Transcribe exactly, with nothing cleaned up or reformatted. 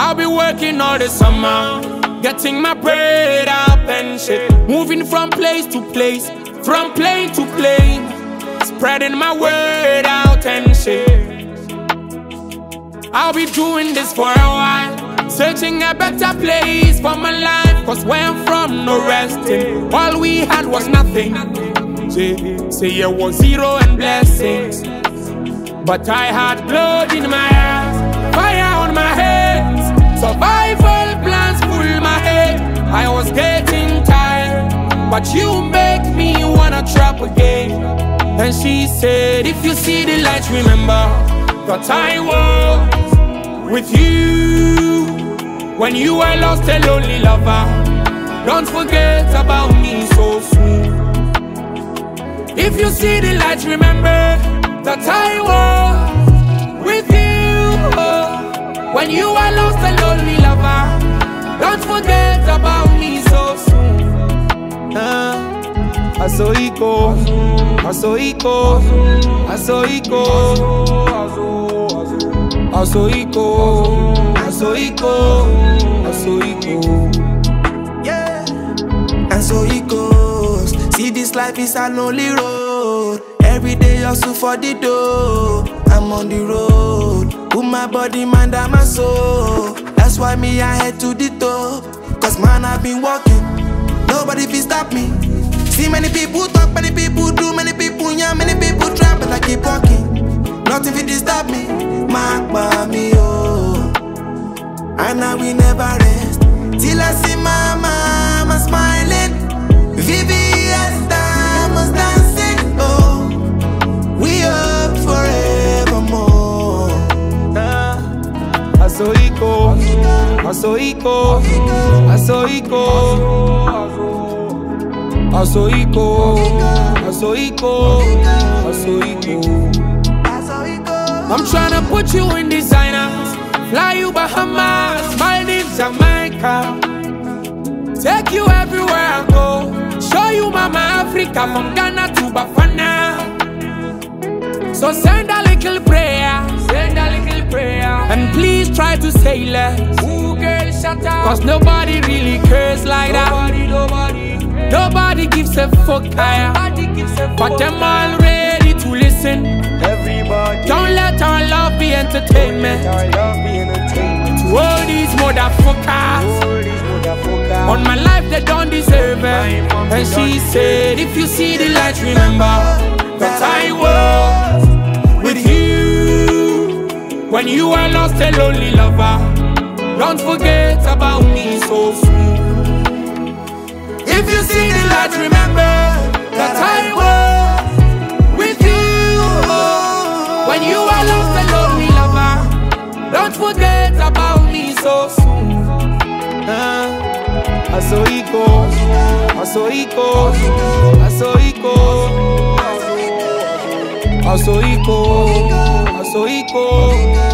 I'll be working all the summer, getting my bread up and shit. Moving from place to place, from plane to plane, spreading my word out and shit. I'll be doing this for a while, searching a better place for my life. Cause where I'm from, no resting. All we had was nothing. Say, say it was zero and blessings. But I had blood in my eyes, fire on my hands, survival plans full my head. I was getting tired, but you make me wanna trap again. And she said, if you see the light, remember that I was with you when you were lost and lonely lover. Don't forget about me so soon. If you see the light, remember that I was with you oh, when you were lost and lonely lover. Don't forget about me so soon. uh. Asoiko, Asoiko, Asoiko, Asoiko, Asoiko, Asoiko. Yeah, and so it goes. See, this life is a lonely road. Every day hustle for the dough. I'm on the road, put my body, mind, and my soul. That's why me I head to the top. Cause man, I've been walking, nobody can stop me. See many people talk, many people do, many people yeah, many people try, but I keep walking. Nothing will disturb me. Mark by me, oh. And I will never rest till I see my mama smiling. Vivian diamonds dancing, oh. We up forevermore. uh, Asoiko, Asoiko, Asoiko. Asoiko, Asoiko, Asoiko. I'm tryna put you in designers, fly you Bahamas, Maldives, Jamaica. Take you everywhere I go, show you Mama Africa from Ghana to Bafana. So send a little prayer, send a little prayer, and please try to say less. Ooh, girl, shut up. Cause nobody really cares like nobody, that. Nobody. Nobody gives a fuck higher, but them all ready to listen. Everybody. Don't let our love be entertainment. Our love be entertainment. To all these motherfuckers, all these motherfuckers. On my life they don't deserve it. And she said, if you see the light, remember that I was with you when you were lost and lonely lover. Don't forget about me so soon. If you see the light, remember that I was with you oh, when you were lost and lonely lover. Don't forget about me so soon. uh, Asoiko, Asoiko, Asoiko, Asoiko, Asoiko.